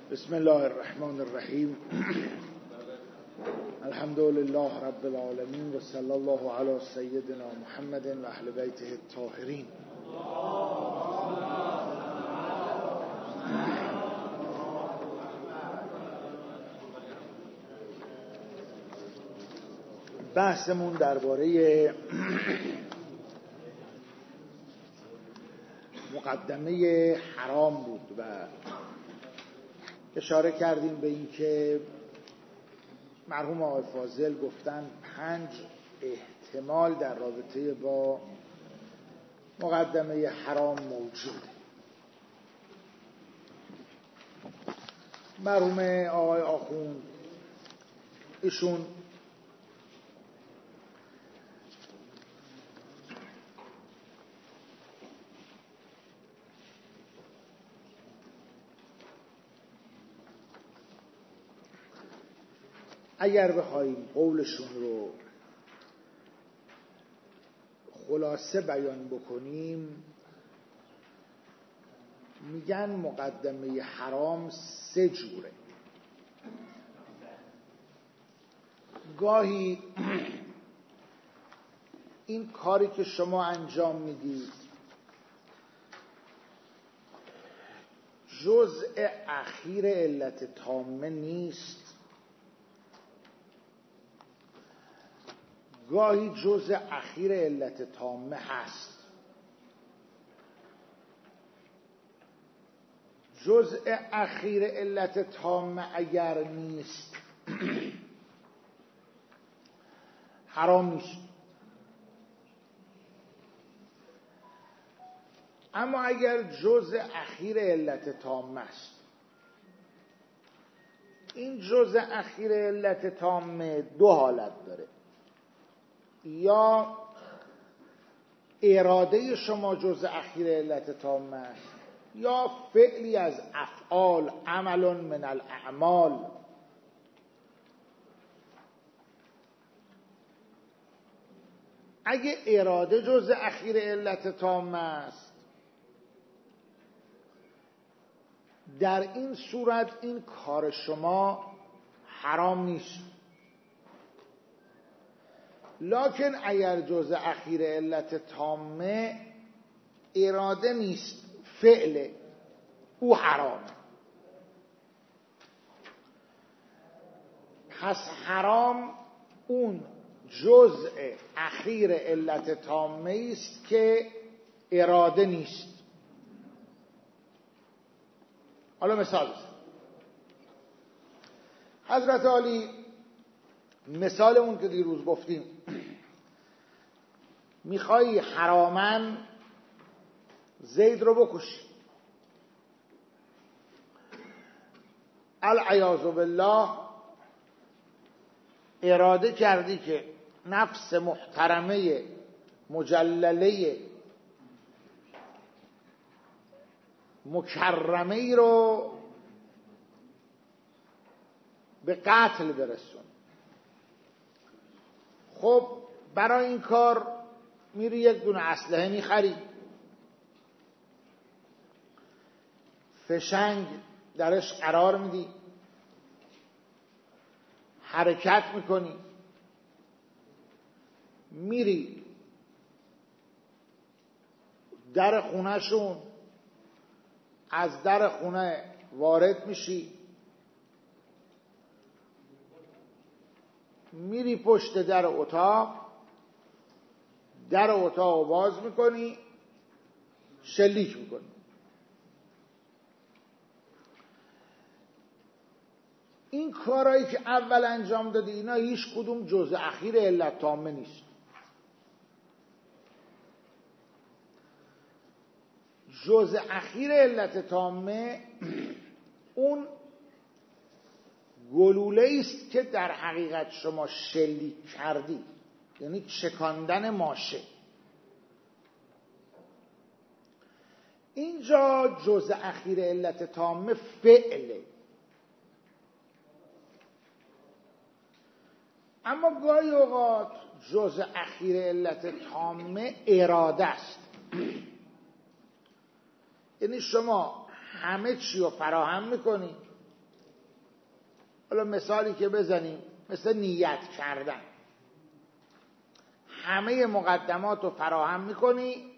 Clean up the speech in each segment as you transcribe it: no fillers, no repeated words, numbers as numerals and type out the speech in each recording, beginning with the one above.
بسم الله الرحمن الرحیم. الحمد لله رب العالمین و صلی الله علی سیدنا محمد و اهل بیته الطاهرین. بحثمون درباره مقدمه حرام بود و اشاره کردیم به این که مرحوم آقای فاضل گفتن 5 احتمال در رابطه با مقدمه حرام موجوده. مرحوم آقای آخوند ایشون اگر بخوایم قولشون رو خلاصه بیان بکنیم، میگن مقدمه حرام 3 جوره. گاهی این کاری که شما انجام میدید جزء اخیر علت تامه نیست، گاهی جزء اخیر علت تامه هست. جزء اخیر علت تامه اگر نیست حرام نیست، اما اگر جزء اخیر علت تامه است، این جزء اخیر علت تامه 2 حالت داره: یا اراده شما جزء اخیر علت تامه است، یا فعلی از افعال، عمل من الاعمال. اگه اراده جزء اخیر علت تامه است، در این صورت این کار شما حرام نیست. لکن اگر جزء اخیر علت تامه اراده نیست، فعل او حرام. پس حرام اون جزء اخیر علت تامه است که اراده نیست. حالا مثال بزن. حضرت علی مثالمون که دیروز گفتیم، میخوایی حرامن زید رو بکشی، العیاذ بالله اراده کردی که نفس محترمه مجلله مکرمه ای رو به قتل برسون. خب برای این کار میری یک دونه اسلحه میخری، فشنگ درش قرار میدی، حرکت میکنی، میری در خونه شون، از در خونه وارد میشی، میری پشت در اتاق، در اتاق باز میکنی، شلیک میکنی. این کارهایی که اول انجام دادی، اینا هیچ کدوم جزء اخیر علت تامه نیست. جزء اخیر علت تامه اون گلوله است که در حقیقت شما شلیک کردی، یعنی چکاندن ماشه. اینجا جزء اخیر علت تامه فعله. اما گاهی اوقات جزء اخیر علت تامه اراده است. یعنی شما همه چی رو فراهم میکنی، حالا مثالی که بزنیم مثل نیت کردن، همه مقدمات رو فراهم میکنی،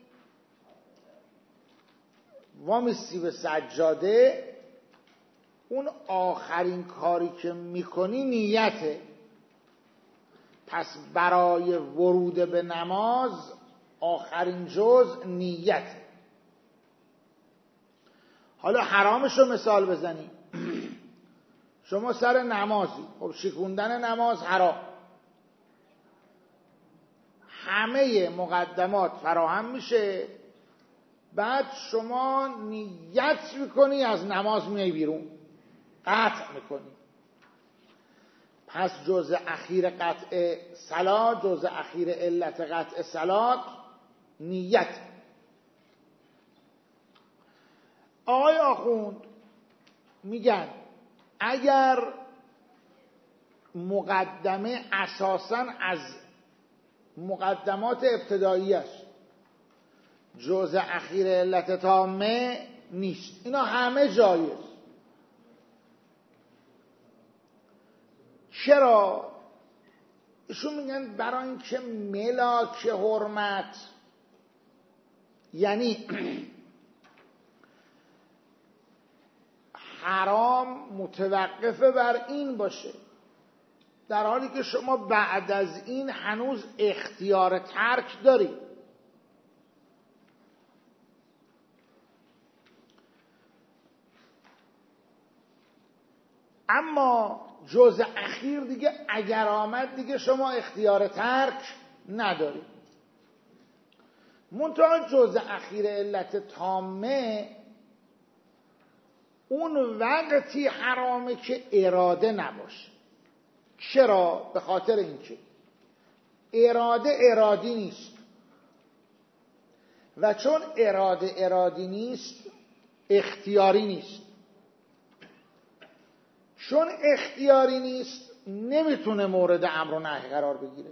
وامیستی به سجاده، اون آخرین کاری که میکنی نیته. پس برای ورود به نماز آخرین جزء نیته. حالا حرامش رو مثال بزنی. شما سر نمازی، خب شکوندن نماز حرام، همه مقدمات فراهم میشه، بعد شما نیت میکنی از نماز میای بیرون، قطع میکنی. پس جزء اخیر قطع صلات، جزء اخیر علت قطع صلات نیت. آقای آخوند میگن اگر مقدمه اساساً از مقدمات ابتدایی است، جزء اخیر علت تامه نیست، اینا همه جایز. چرا؟ ایشون میگن برای اینکه ملاک حرمت، یعنی حرام متوقف بر این باشه، در حالی که شما بعد از این هنوز اختیار ترک داری. اما جزء اخیر دیگه اگر آمد دیگه شما اختیار ترک نداری. منتها جزء اخیر علت تامه اون وقتی حرامه که اراده نباشه. چرا؟ به خاطر اینکه اراده ارادی نیست، و چون اراده ارادی نیست اختیاری نیست. چون اختیاری نیست نمیتونه مورد امر و نهی قرار بگیره.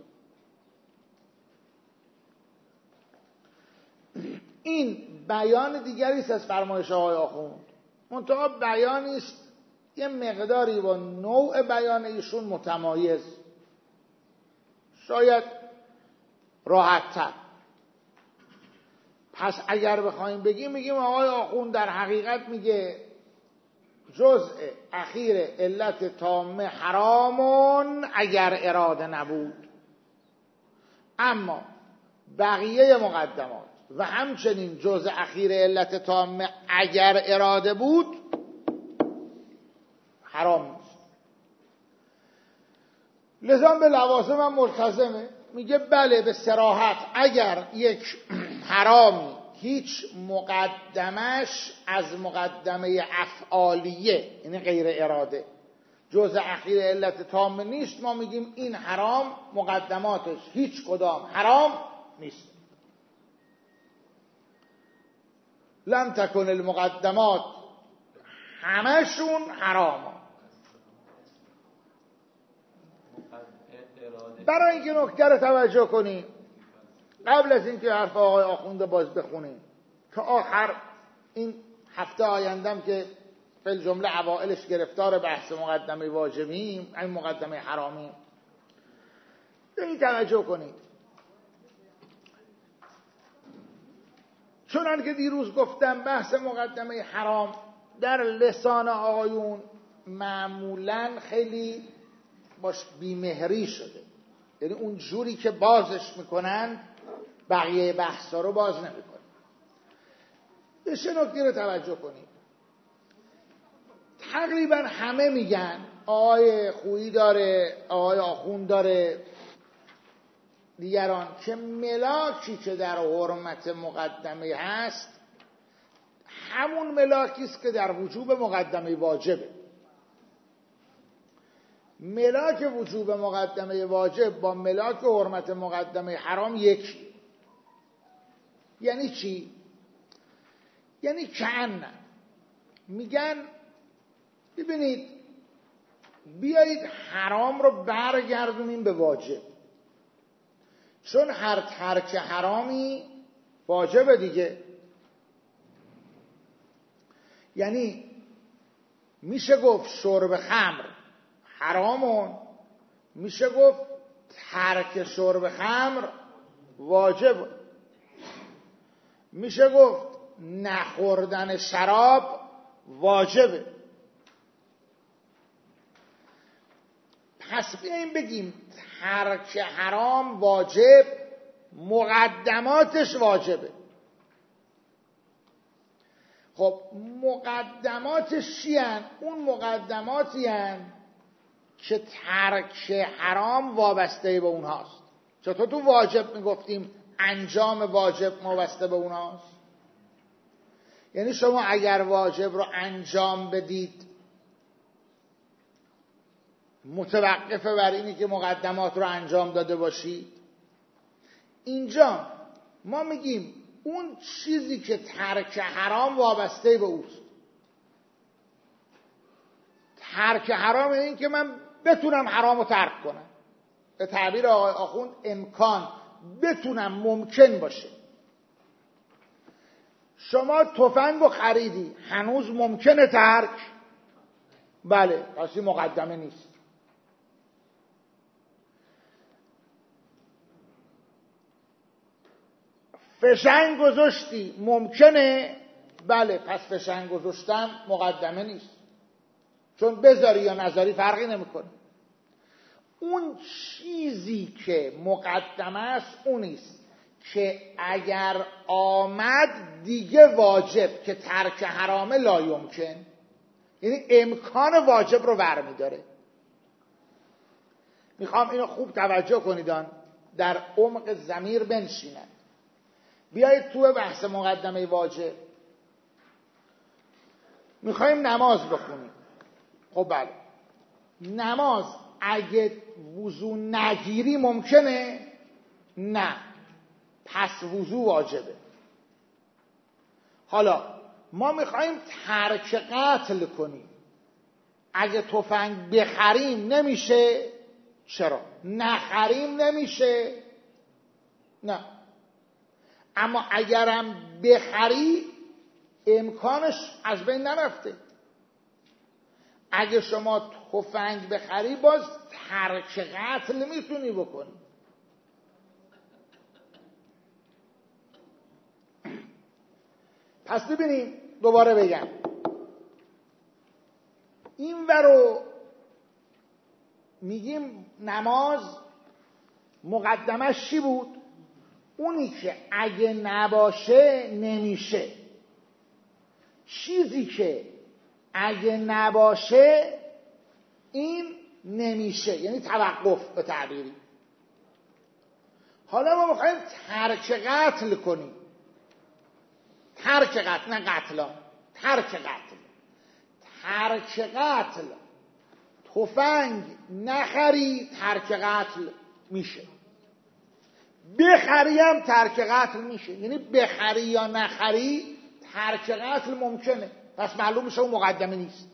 این بیان دیگری است از فرمایش آقای آخوند، منتها بیانی است یه مقداری با نوع بیان ایشون متمایز، شاید راحت‌تر. پس اگر بخوایم میگیم آقای آخوند در حقیقت میگه جزء اخیر علت تامه حرامون اگر اراده نبود، اما بقیه مقدمات و همچنین جزء اخیر علت تامه اگر اراده بود حرام نیست. لذا به لوازم هم ملتزمه، میگه بله به صراحت اگر یک حرامی هیچ مقدمش از مقدمه افعالیه، یعنی غیر اراده، جزء اخیر علت تامه نیست، ما میگیم این حرام مقدماتش هیچ کدام حرام نیست. لم تکن المقدمات همشون حرام. برای اینکه نکته رو توجه کنیم قبل از اینکه حرف آقای آخوند باز بخونیم، تا آخر این هفته آیندم که فی الجمله اوائلش گرفتار بحث مقدمه واجبیم، این مقدمه حرامیم، این توجه کنید. چون که دیروز گفتم بحث مقدمه حرام در لسان آقایون معمولاً خیلی باش بیمهری شده، یعنی اون جوری که بازش میکنن بقیه بحثا رو باز نمیکنن. به چه نکته رو توجه کنید؟ تقریبا همه میگن، آقای خویی داره، آقای آخوند داره، دیگران، که ملاکی که در حرمت مقدمه هست همون ملاکی است که در وجوب مقدمه واجبه. ملاک وجوب مقدمه واجب با ملاک حرمت مقدمه حرام یکی. یعنی چی؟ یعنی کأن میگن ببینید بیایید حرام رو برگردونیم به واجب، چون هر ترک حرامی واجبه دیگه. یعنی میشه گفت شرب خمر حرامون میشه گفت ترک شرب خمر واجب، میشه گفت نخوردن شراب واجبه. پس بیاییم بگیم ترک حرام واجب، مقدماتش واجبه. خب مقدماتش چی هن؟ اون مقدماتی هن که ترک حرام وابسته به اونهاست. چطور تو واجب میگفتیم انجام واجب وابسته به اونهاست؟ یعنی شما اگر واجب رو انجام بدید متوقفه بر اینی که مقدمات رو انجام داده باشید. اینجا ما میگیم اون چیزی که ترک حرام وابسته به اوست. ترک حرام یعنی این که من بتونم حرام رو ترک کنم. به تعبیر آقای آخوند امکان، بتونم، ممکن باشه. شما تفنگ رو خریدی، هنوز ممکنه ترک؟ بله، پس این مقدمه نیست. فشنگ گذاشتی، ممکنه؟ بله، پس فشنگ گذاشتن مقدمه نیست، چون بذاری یا نذاری فرقی نمیکنه. اون چیزی که مقدمه است اونیست که اگر آمد دیگه واجب، که ترک حرامه لا یمکن، یعنی امکان واجب رو برمیداره. میخوام اینو خوب توجه کنیدان، در عمق ضمیر بنشینن. بیایید تو بحث مقدمه واجب. میخوایم نماز بخونیم. خب بله، نماز اگه وضو نگیری ممکنه؟ نه، پس وضو واجبه. حالا ما میخوایم ترک قتل کنیم. اگه تفنگ بخریم نمیشه؟ چرا؟ نخریم نمیشه؟ نه. اما اگرم بخری امکانش از بین نرفته. اگه شما تفنگ بخری باز ترک قتل میتونی بکنی. پس ببینیم، دوباره بگم، این ورو میگیم نماز مقدمش چی بود؟ اونی که اگه نباشه نمیشه. چیزی که اگه نباشه این نمیشه، یعنی توقف به تعبیری. حالا ما میخوایم ترک قتل کنیم. ترک قتل، نه قتلا، ترک قتل. ترک قتل، تفنگ نخری ترک قتل میشه، بخری هم ترک قتل میشه. یعنی بخری یا نخری ترک قتل ممکنه. پس معلوم میشه اون مقدمه نیست.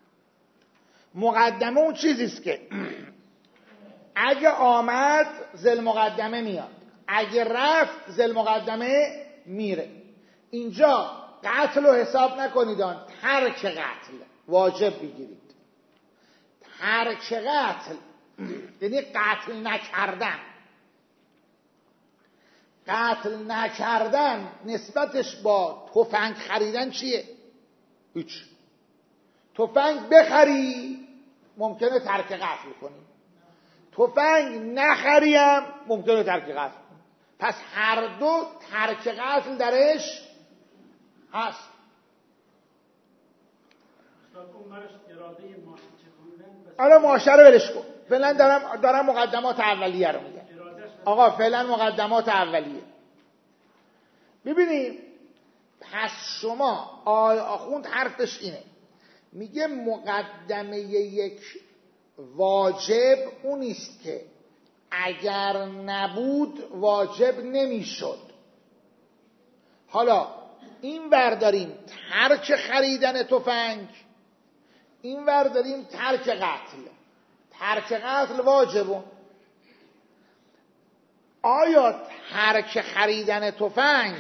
مقدمه اون چیزیست که اگه آمد ذل مقدمه میاد، اگه رفت ذل مقدمه میره. اینجا قتل رو حساب نکنیدان، ترک قتل واجب بگیرید. ترک قتل یعنی قتل نکردن. قتل نکردن نسبتش با تفنگ خریدن چیه؟ هیچ. تفنگ بخری ممکنه ترک قتل کنی، تفنگ نخریم ممکنه ترک قتل کنی. پس هر دو ترک قتل درش هست. حالا معاشره ولش کن، فعلا دارم مقدمات اولیه رو میگم. آقا فعلا مقدمات اولیه. ببینید، پس شما آخوند حرفش اینه، میگه مقدمه یک واجب اونیست که اگر نبود واجب نمیشد. حالا این برداریم ترک خریدن تفنگ، این برداریم ترک قتل. ترک قتل واجبه. آیا ترک خریدن تفنگ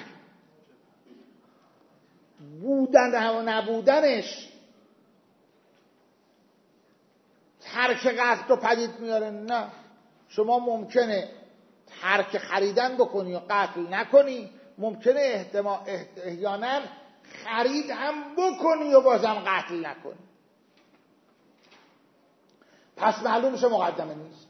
بودن و نبودنش ترک قتل رو پدید میاره. نه، شما ممکنه ترک خریدن بکنی و قتل نکنی، ممکنه احیانا خرید هم بکنی و بازم قتل نکنی. پس معلوم میشه مقدمه نیست.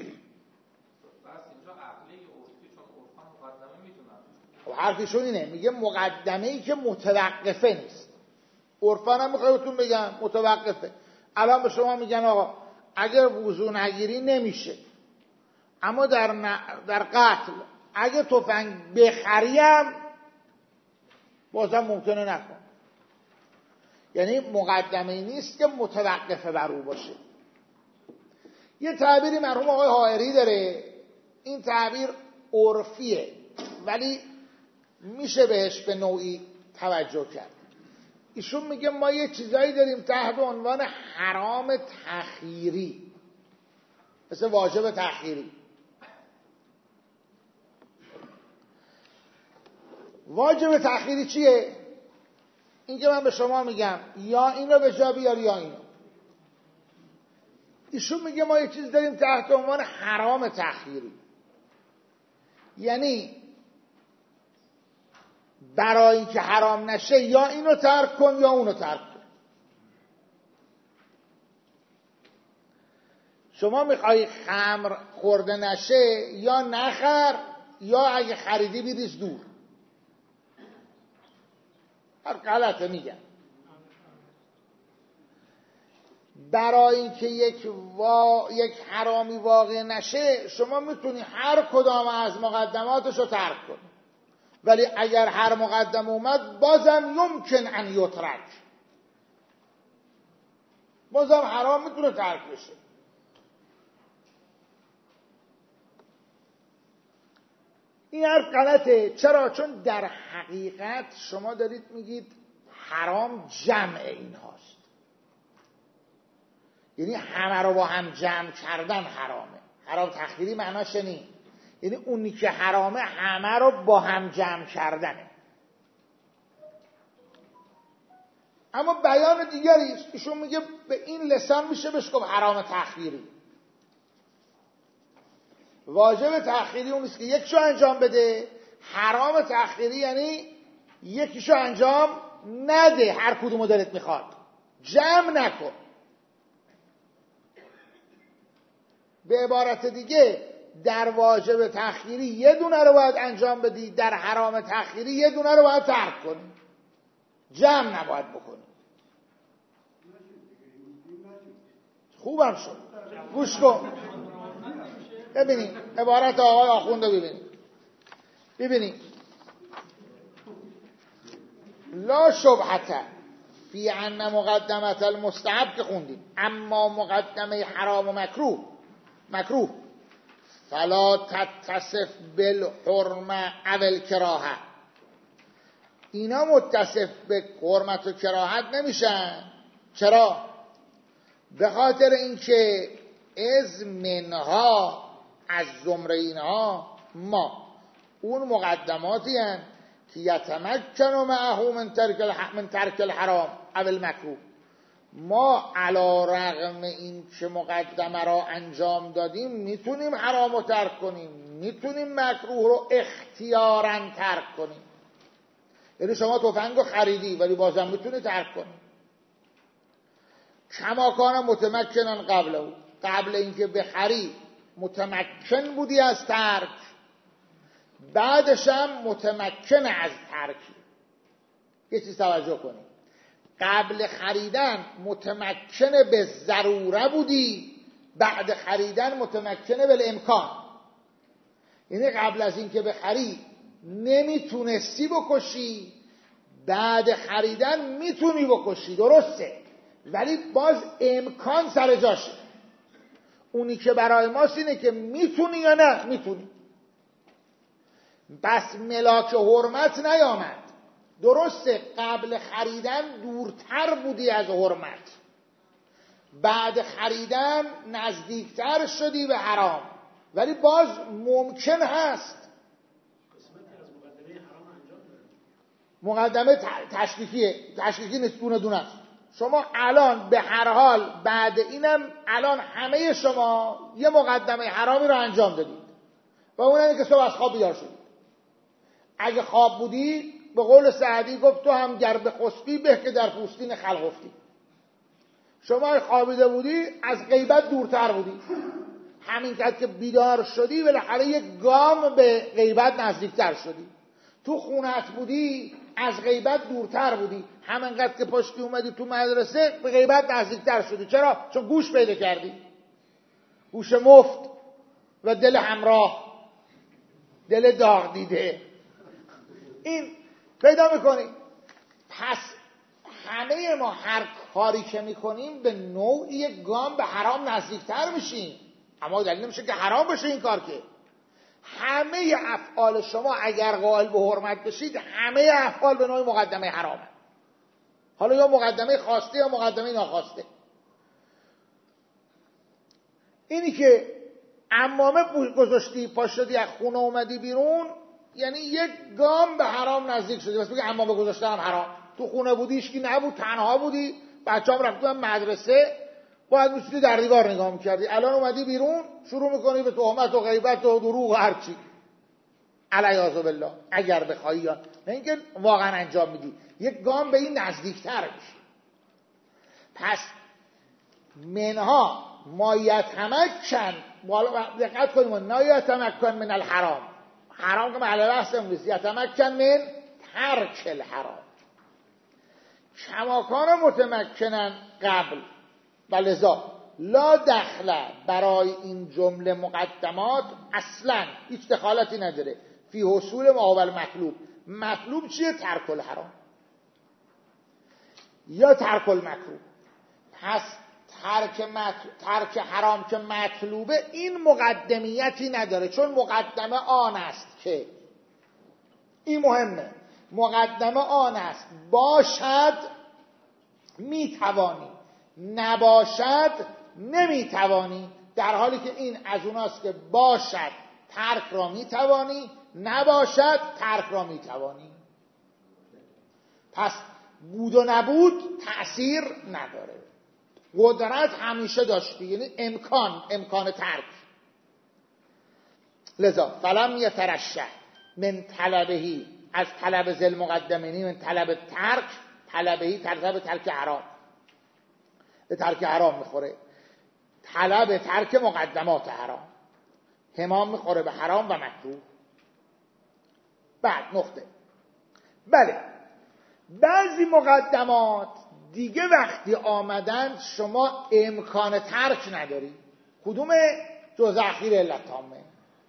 خب حرفشون اینه، میگه مقدمه ای که متوقفه نیست. عرفان هم میخوای بهتون بگم متوقفه. الان به شما میگن آقا اگر وضو نگیری نمیشه، اما در قتل اگه تفنگ بخریم بازم ممکنه نکن. یعنی مقدمه ای نیست که متوقفه بر او باشه. یه تعبیری مرحوم آقای حائری داره، این تعبیر عرفیه ولی میشه بهش به نوعی توجه کرد. ایشون میگه ما یه چیزایی داریم تحت عنوان حرام تخییری، مثل واجب تخییری. واجب تخییری چیه؟ این که من به شما میگم یا اینو به جا بیار یا اینو. ایشون میگه ما یه چیز داریم تحت عنوان حرام تخییری، یعنی برای اینکه حرام نشه یا اینو ترک کن یا اونو ترک کن. شما میخوای خمر خورده نشه یا نخر، یا اگه خریدی بریز دور. هر غلطه میگن. برای اینکه یک حرامی واقع نشه شما میتونی هر کدام از مقدماتش رو ترک کنی، ولی اگر هر مقدم اومد بازم یمکن ان یترک، بازم حرام میتونه ترک بشه. این حرف غلطه. چرا؟ چون در حقیقت شما دارید میگید حرام جمع این هاست، یعنی همه رو با هم جمع کردن حرامه. حرام تخییری معناش اینه، یعنی اونی که حرامه همه رو با هم جمع کردنه. اما بیان دیگری ایشون میگه به این لسان میشه بهش گفت حرام تخییری. واجب تخییری اون نیست که یکیشو انجام بده، حرام تخییری یعنی یکیشو انجام نده، هر کدومو دلت میخواد، جمع نکن. به عبارت دیگه در واجب تخییری یه دونه رو باید انجام بدی، در حرام تخییری یه دونه رو باید ترک کنی، جمع نباید بکنی. خوبم شد. گوش کن ببینید عبارت آقای آخوند رو ببینید. لا شبهة فی ان مقدمة المستحب که خوندیم، اما مقدمه حرام و مکروه فلا تتصف بالحرمه او الکراهه، اینا متصف به حرمت و کراهت نمیشن. چرا؟ به خاطر اینکه از منها، از زمره اینها، اون مقدماتی هن که یتمکن معه من ترک الحرام او المکروه. ما علی رغم این که مقدمه را انجام دادیم میتونیم حرام رو ترک کنیم، میتونیم مکروه رو اختیاراً ترک کنیم. یعنی شما تفنگ رو خریدی ولی بازم میتونی ترک کنی. کما کان متمکنن قبل اینکه بخری متمکن بودی از ترک، بعدش هم متمکن از ترکی. یه چیز توجه کنید، قبل خریدن متمکن به ضروره بودی، بعد خریدن متمکن به امکان. یعنی قبل از اینکه بخری نمیتونستی بکشی، بعد خریدن میتونی بکشی، درسته، ولی باز امکان سر جاشه. اونی که برای ماست اینه که میتونی یا نه میتونی. بس ملاک حرمت نیامد. درسته قبل خریدن دورتر بودی از حرمت، بعد خریدن نزدیکتر شدی به حرام، ولی باز ممکن هست. مقدمه تشریفیه، تشریفی نیست، دونه دونه است. شما الان به هر حال بعد اینم الان همه شما یه مقدمه حرامی رو انجام دادید و اون اینه که صبح از خواب بیدار شدید. اگه خواب بودی به قول سعدی گفت تو هم گر بخسبی به که در پوستین خلق افتی. شما خوابیده بودی از غیبت دورتر بودی، همین که بیدار شدی بالاخره یک گام به غیبت نزدیکتر شدی. تو خونت بودی از غیبت دورتر بودی، همینقدر که پشتی اومدی تو مدرسه به غیبت نزدیکتر شدی. چرا؟ چون گوش پیدا کردی، گوش مفت و دل همراه، دل داغ دیده. این پیدا میکنی. پس همه ما هر کاری که میکنیم به نوعی یک گام به حرام نزدیکتر میشیم، اما دلیل نمیشه که حرام باشه این کار. که همه افعال شما اگر قائل به حرمت بشید، همه افعال به نوعی مقدمه حرامه، حالا یا مقدمه خواسته یا مقدمه ناخواسته. اینی که عمامه گذاشتی پا شدی از خونه اومدی بیرون، یعنی یک گام به حرام نزدیک شدی. بس بگه عمامه گذاشتن حرام. تو خونه بودی، هیچکی نبود، تنها بودی، بچه‌ام رفتن مدرسه، باید میشدی در دیوار نگاه میکردی. الان اومدی بیرون شروع میکنی به تهمت و غیبت و دروغ و هرچی علیاذ بالله. اگر بخوایی، یا نه اینکه واقعا انجام میدی، یک گام به این نزدیکتر میشی. پس منها ما یتمکن، دقت کنیم، نه یتمکن من الحرام، حرام که محل بحث نیست، یتمکن من ترک الحرام، کماکان متمکنن قبل. ولذا لا دخل برای این جمله مقدمات اصلا هیچ دخالتی نداره فی حصول مقابل مطلوب. مطلوب چیه؟ ترک الحرام یا ترک المکروه. پس ترک حرام که مطلوبه این مقدمیتی نداره، چون مقدمه آن است که، این مهمه، مقدمه آن است باشد میتوانی، نباشد نمیتوانی. در حالی که این از اوناست که باشد ترک را میتوانی، نباشد ترک را میتوانی. پس بود و نبود تأثیر نداره. قدرت همیشه داشتی، یعنی امکان ترک. لذا فلم یترشح من طلبهی، از طلب ذل مقدمینی، من طلب ترک، طلبهی طلب ترک حرام، به ترک حرام میخوره. طلب ترک مقدمات حرام همام میخوره به حرام و مکروه. بعد نقطه، بله بعضی مقدمات دیگه وقتی آمدن شما امکان ترک نداری. کدومه؟ جزء اخیر علت تامه.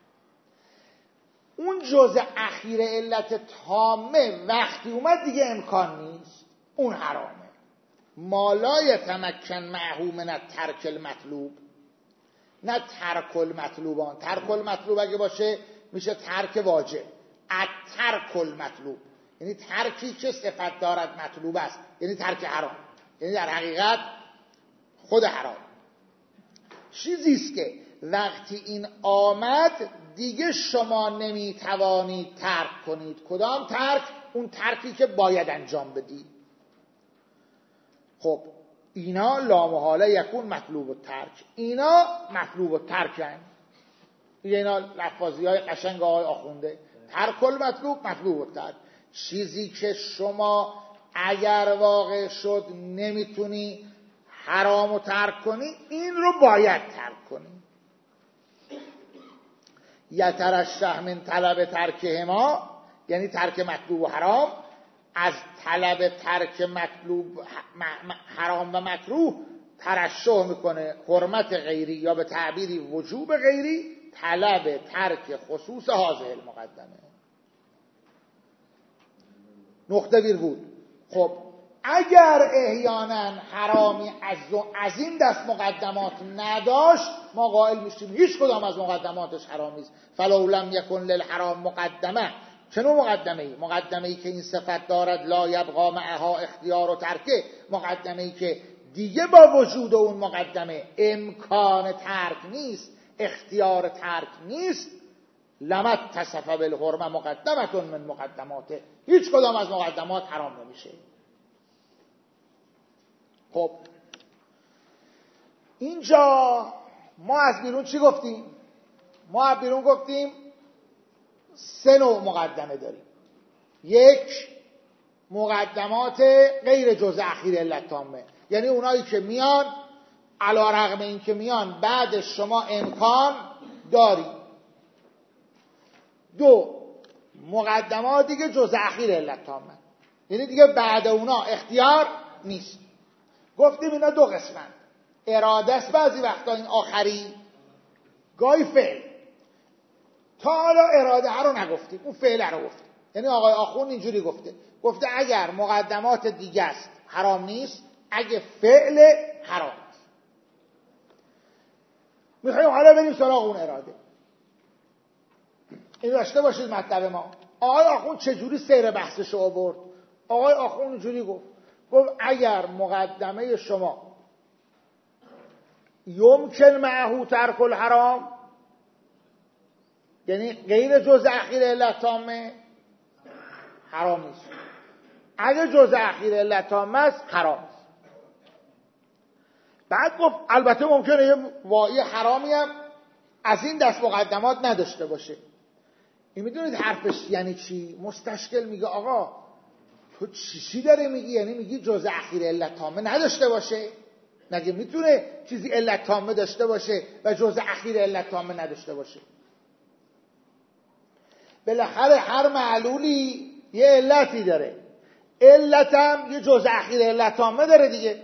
اون جزء اخیر علت تامه وقتی اومد دیگه امکان نیست، اون حرامه. ما لا یتمکن معه من الترک المطلوب، نه ترک المطلوبان. ترک المطلوب اگه باشه میشه ترک واجب. الترک المطلوب یعنی ترکی که صفت دارد مطلوب است، یعنی ترک حرام، یعنی در حقیقت خود حرام. چیزیست که وقتی این آمد دیگه شما نمیتوانید ترک کنید. کدام ترک؟ اون ترکی که باید انجام بدید. خب اینا لامحاله یکون مطلوب الترک، اینا مطلوب الترک هستند. اینا لفظی های قشنگ آقای آخونده. ترک المطلوب، مطلوب الترک. چیزی که شما اگر واقع شد نمیتونی حرامو ترک کنی، این رو باید ترک کنی. یترشح من طلب ترکهما، یعنی ترک مطلوب و حرام، از طلب ترک مطلوب حرام و مکروه ترشح میکنه حرمت غیری، یا به تعبیری وجوب غیری، طلب ترک خصوص هذه المقدمه. نقطه ویرگول. خب اگر احیانا حرامی از این دست مقدمات نداشت، ما قائل میشیم هیچ کدام از مقدماتش حرام نیست. فلو لم یکن للحرام مقدمه. چنو مقدمه‌ای؟ مقدمه‌ای که این صفت دارد لا یبقا معها اختیار و ترکه، مقدمه‌ای که دیگه با وجود اون مقدمه امکان ترک نیست، اختیار ترک نیست. لمت تصف بالحرمه مقدمتون من مقدماته، هیچ کدام از مقدمات حرام نمیشه. خب اینجا ما از بیرون چی گفتیم؟ ما از بیرون گفتیم 3 نوع مقدمه داریم. یک، مقدمات غیر جزء اخیر علت تامه، یعنی اونایی که میان علی رغم این که میان بعد شما امکان داری. 2، مقدماتی که جزء اخیر علت تامه، یعنی دیگه بعد اونا اختیار نیست. گفتیم اینا 2 قسمن، اراده است بعضی وقتا این آخری، گاهی فعل. تا حالا اراده ها رو نگفتیم، اون فعل رو گفتیم. یعنی آقای آخوند اینجوری گفته اگر مقدمات دیگه است حرام نیست، اگه فعل حرام است. میخوایم حالا بریم سراغ اون اراده. این داشته باشید مطلب ما. آقای آخوند چجوری سیر بحثش رو آورد؟ آقای آخوند اینجوری گفت اگر مقدمه شما یمکن معه ترک الحرام، یعنی غیر جزء اخیر علت تامه، حرام نیست. اگه جزء اخیر علت تامه است حرام است. بعد گفت البته ممکنه یه واقعی حرامی هم از این دست مقدمات نداشته باشه. این میدونید حرفش یعنی چی؟ مستشکل میگه آقا تو چی داری میگی؟ یعنی میگی جزء اخیر علت تامه نداشته باشه؟ مگه میتونه چیزی علت تامه داشته باشه و جزء اخیر علت تامه نداشته باشه؟ بالاخره هر معلولی یه علتی داره، علتم یه جزء اخیر علت تامه داره دیگه.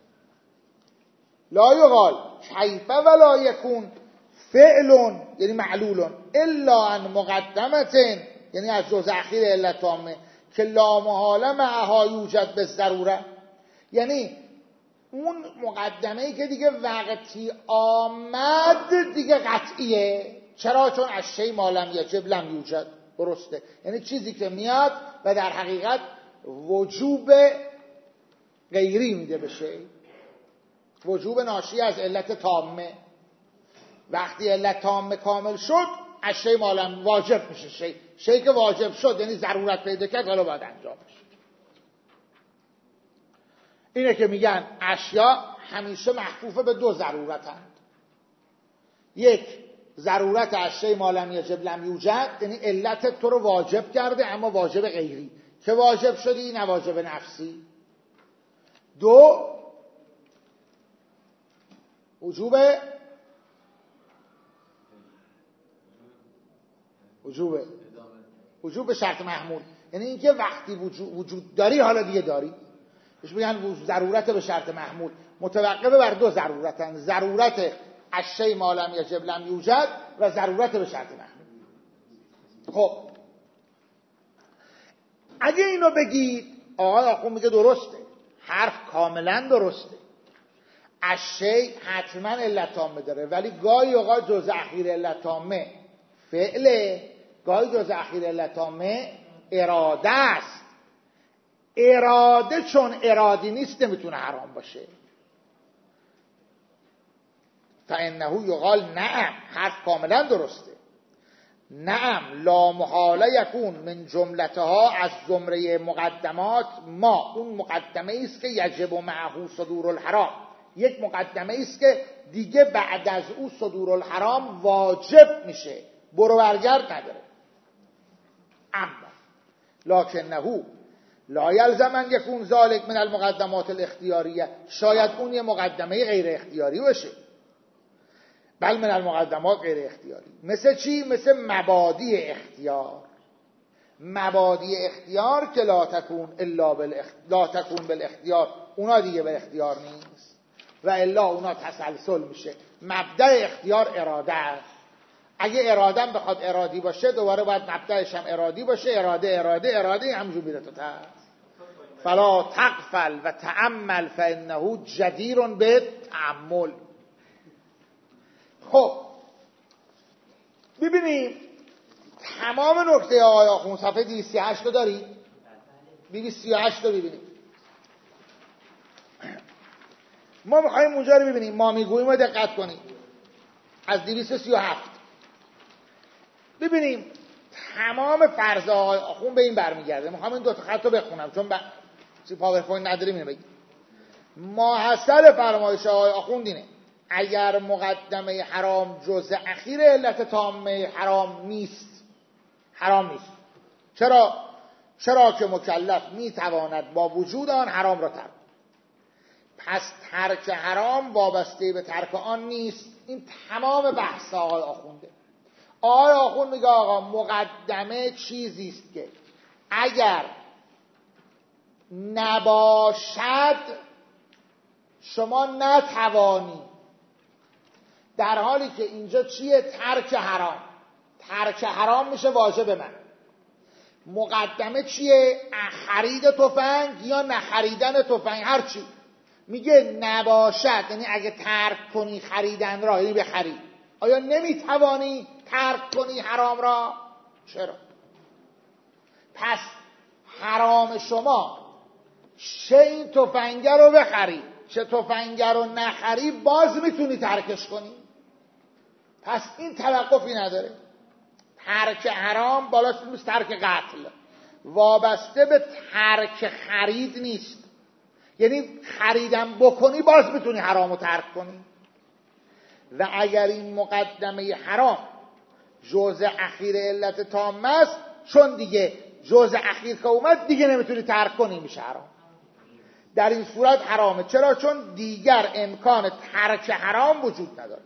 لا یقال کیف ولا یکون فعل، یعنی معلول، الا عن مقدمتن، یعنی از جزء اخیر علت تامه که لا محاله معها یوجد به ضروره، یعنی اون مقدمه‌ای که دیگه وقتی آمد دیگه قطعیه. چرا؟ چون از شی ما لم یجب لم یوجد. درسته، یعنی چیزی که میاد و در حقیقت وجوب غیری میده به شی، وجوب ناشی از علت تامه. وقتی علت تامه کامل شد از شی ما لم واجب میشه. شی که واجب شد یعنی ضرورت پیدا کرد، حالا باید انجام بشه. اینه که میگن اشیا همیشه محفوفه به 2 ضرورتند. یک، ضرورت اشیاء ما لم یجب لم یوجد، یعنی علت تو رو واجب کرده اما واجب غیری، که واجب شدی نه واجب نفسی. 2، وجوب شرط محمول، یعنی اینکه وقتی وجود داری حالا دیگه داری. بهش میگن ضرورت به شرط محمول، متوقفه بر 2 ضرورتن، ضرورت الشیء ما لم یجب لم یوجد و ضرورت به شرط محمول. خب اگه اینو بگید آقای آخوند میگه درسته، حرف کاملا درسته، الشیء حتما علت تامه داره، ولی گاهی اوقات جزء اخیر علت تامه فعله، گاهی جزء اخیر علت تامه اراده است. اراده چون ارادی نیست نمیتونه حرام باشه. فانه یقال نعم، حرف کاملا درسته. نعم لا محاله یکون من جملتها، از زمره مقدمات ما، اون مقدمه است که یجب معه صدور الحرام، یک مقدمه است که دیگه بعد از او صدور الحرام واجب میشه، برو برگرد نداره. اما لکنه لا یلزم ان یکون ذلک من المقدمات الاختیاریه، شاید اون یه مقدمه غیر اختیاری باشه، بل من المقدمات غیر اختیاری. مثل چی؟ مثل مبادی اختیار. مبادی اختیار که لا تکون بالاختیار، اونا دیگه به اختیار نیست و الا اونا تسلسل میشه. مبدأ اختیار اراده است. اگه ارادم بخواد ارادی باشه دوباره باید مبدأش هم ارادی باشه. اراده همجور میره تو تست. فلا تغفل و تأمل فانه جدیر به تأمل. خب ببینیم تمام نکته آقای آخوند صفحه 238 رو دارید؟ 238 رو ببینیم. ما میخواییم اونجا رو ببینیم، ما میگوییم و دقت کنید. از 237 ببینیم تمام فرض آقای آخوند به این برمیگرده. میخوام این 2 تا خط رو بخونم چون پاورپوینت نداریم اینو بگیم. ماحصل فرمایش آقای آخوند اینه اگر مقدمه حرام جزء اخیر علت تامه حرام نیست، حرام نیست. چرا که مکلف میتواند با وجود آن حرام را ترک. پس ترک حرام وابسته به ترک آن نیست. این تمام بحث آقای آخونده. آقای آخوند میگه آقا مقدمه چیزی است که اگر نباشد شما نتوانی، در حالی که اینجا چیه؟ ترک حرام. ترک حرام میشه واجب من. مقدمه چیه؟ خرید تفنگ یا نخریدن تفنگ، هر چی. میگه نباشد یعنی اگه ترک کنی خریدن را، یعنی بخری، آیا نمیتوانی ترک کنی حرام را؟ چرا؟ پس حرام شما چه این تفنگ رو بخری چه تفنگ رو نخری باز میتونی ترکش کنی. پس این توقفی نداره. ترک حرام بالاش مثل ترک قتل، وابسته به ترک خرید نیست. یعنی خریدم بکنی باز میتونی حرام رو ترک کنی. و اگر این مقدمه حرام جزء اخیر علت تامه است، چون دیگه جزء اخیر که اومد دیگه نمیتونی ترک کنی، میشه حرام. در این صورت حرامه. چرا؟ چون دیگر امکان ترک حرام وجود نداره.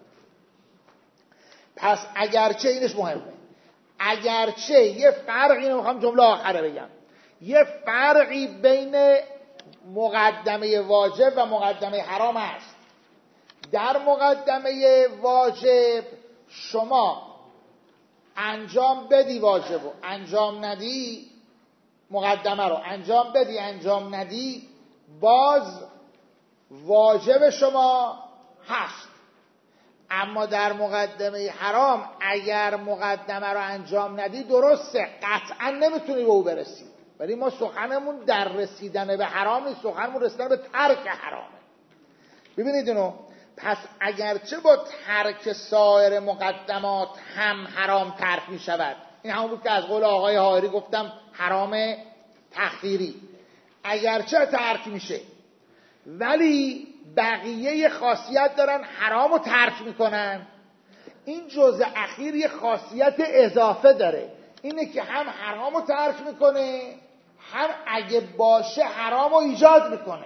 پس اگرچه اینش مهمه، اگرچه یه فرقی، اینو میخوام جمله آخره بگم، یه فرقی بین مقدمه واجب و مقدمه حرام است. در مقدمه واجب شما انجام بدی واجب رو، انجام ندی مقدمه رو، انجام بدی انجام ندی باز واجب شما هست. اما در مقدمه حرام اگر مقدمه رو انجام ندی درسته، قطعا نمیتونی به او برسی، ولی ما سخنمون در رسیدن به حرام نیست، سخنمون رسیدن به ترک حرامه. ببینید اینو. پس اگرچه با ترک سایر مقدمات هم حرام ترک می شود، این همون بود که از قول آقای حائری گفتم حرام تخییری، اگرچه ترک میشه ولی بقیه خاصیت دارن حرام رو ترک میکنن. این جزء اخیر یه خاصیت اضافه داره، اینه که هم حرام رو ترک میکنه هم اگه باشه حرام رو ایجاد میکنه.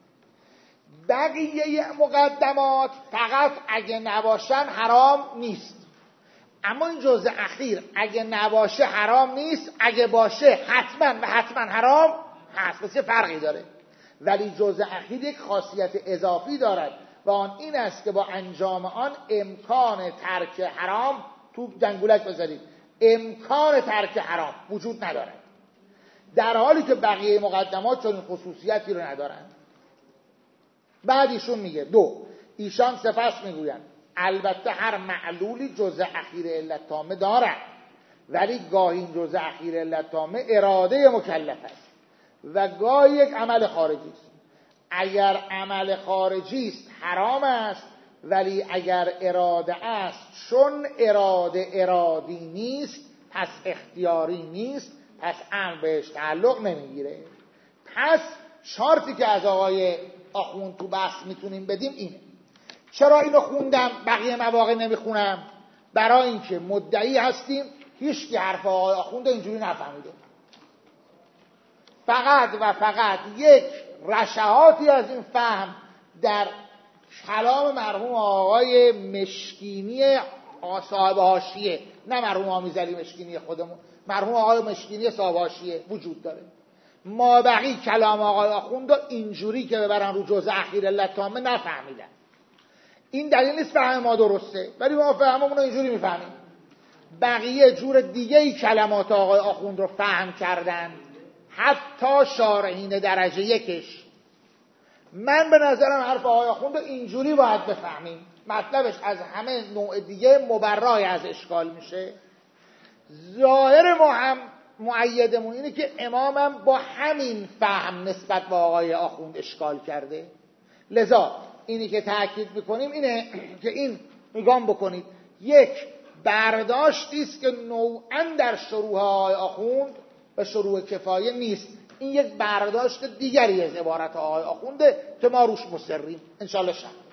بقیه مقدمات فقط اگه نباشن حرام نیست، اما این جزء اخیر اگه نباشه حرام نیست، اگه باشه حتما و حتما حرام هست. بس یه فرقی داره. ولی جزء اخیر یک خاصیت اضافی دارد و آن این است که با انجام آن امکان ترک حرام، تو دنگولک بذارید، امکان ترک حرام وجود ندارد، در حالی که بقیه مقدمات چون خصوصیتی رو ندارند. بعد ایشون میگه ایشان سپس میگویند البته هر معلولی جزء اخیر علت تامه دارد، ولی گاهی این جزء اخیر علت تامه اراده مکلف است و گاهی یک عمل خارجی است. اگر عمل خارجی است حرام است، ولی اگر اراده است چون اراده ارادی نیست پس اختیاری نیست، پس امر بهش تعلق نمیگیره. پس شرطی که از آقای آخوند تو بحث میتونیم بدیم اینه. چرا اینو خوندم بقیه مواقع نمیخونم؟ برای اینکه مدعی هستیم هیچ کی حرف آقای آخوند اینجوری نفهمیده، فقط و فقط یک رشحاتی از این فهم در کلام مرحوم آقای مشکینی صاحب حاشیه، نه مرحوم آمیزعلی مشکینی خودمون، مرحوم آقای مشکینی صاحب حاشیه وجود داره. ما بقی کلام آقای آخوند اینجوری که ببرن رو جزء اخیر علت تامه نفهمیدن. این دلیل نیست فهم ما درسته، ولی ما فهممون رو اینجوری میفهمیم. بقیه جور دیگه ای کلمات آقای آخوند رو فهم کردن، حتی شارحین درجه یکش. من به نظرم حرف آقای آخوند اینجوری باید بفهمیم، مطلبش از همه نوع دیگه مبرای از اشکال میشه. ظاهر ما هم مؤیدمون اینه که امامم با همین فهم نسبت به آقای آخوند اشکال کرده. لذا اینی که تأکید میکنیم اینه که این نگاه بکنید، یک برداشتی است که نوعاً در شروح آقای آخوند و شروح کفایه نیست، این یک برداشت دیگری از عبارت آقای آخونده که ما روش مصریم انشالله شد.